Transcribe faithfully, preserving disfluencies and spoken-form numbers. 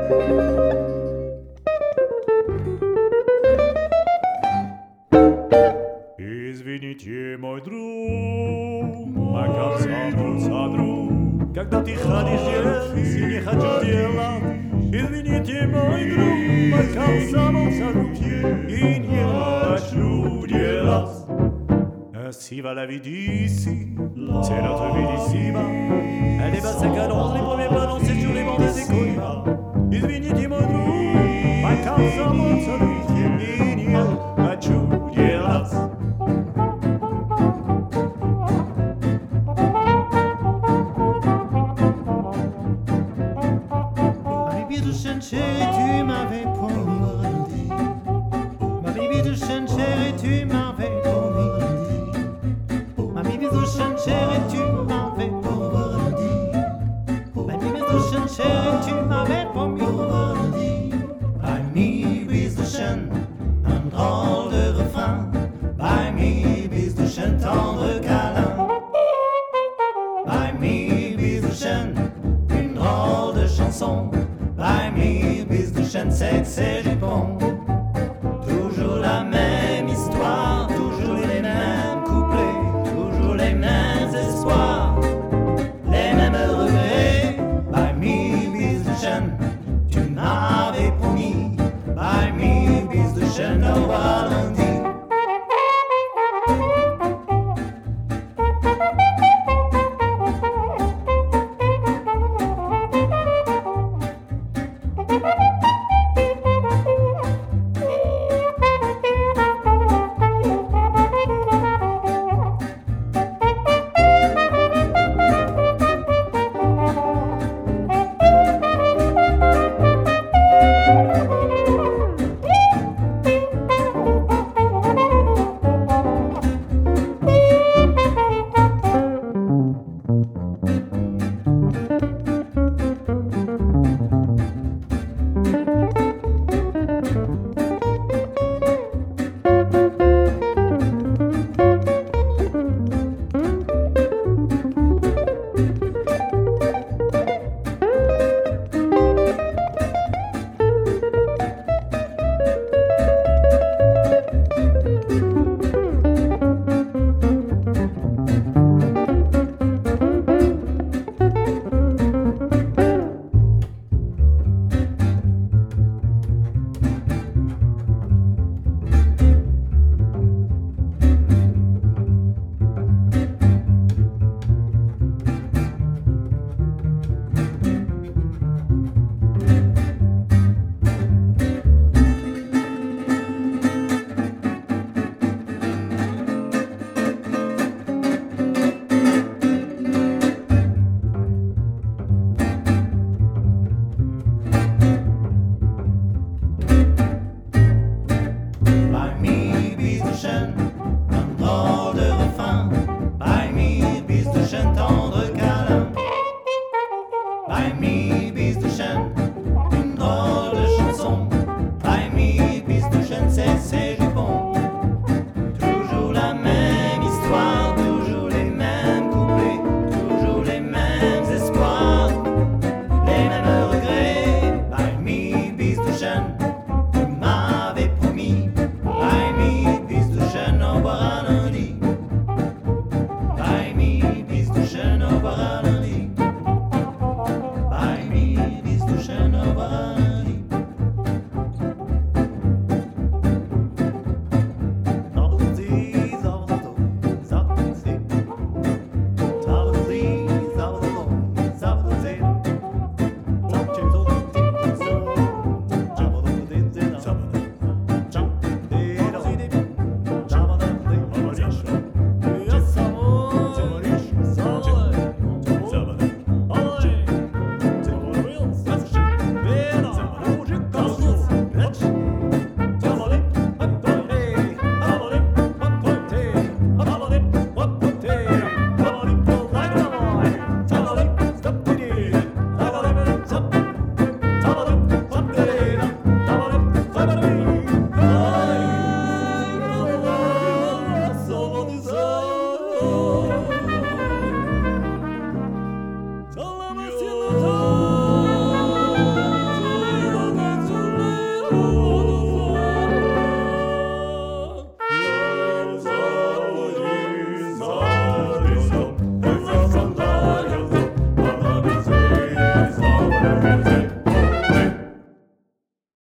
Извините, мой друг, пока садру, садру, когда ты ходишь здесь и не хочу делать. Извините, мой друг, пока садру, садру, и не хочу делать. Ainsi va la vie d'ici, c'est notre vie d'ici-bas. Elle dépasse sa cadence, les premiers pas dansés sur les bancs des Coïmas. Извините, мой друг, пока садру, садру, и не хочу делать. Chérie, tu m'avais promis. Ma bibi de chêne, chérie, tu m'avais promis. Ma bibi de chêne, chérie, tu m'avais promis. Ma bibi de chêne, chérie, tu m'avais promis. Bei mir bist du schön, un drôle de refrain. Bei mir bist du schön, tendre câlin. Bei mir bist du schön, une drôle de chanson. Bei mir bist du schön, sexy Japon.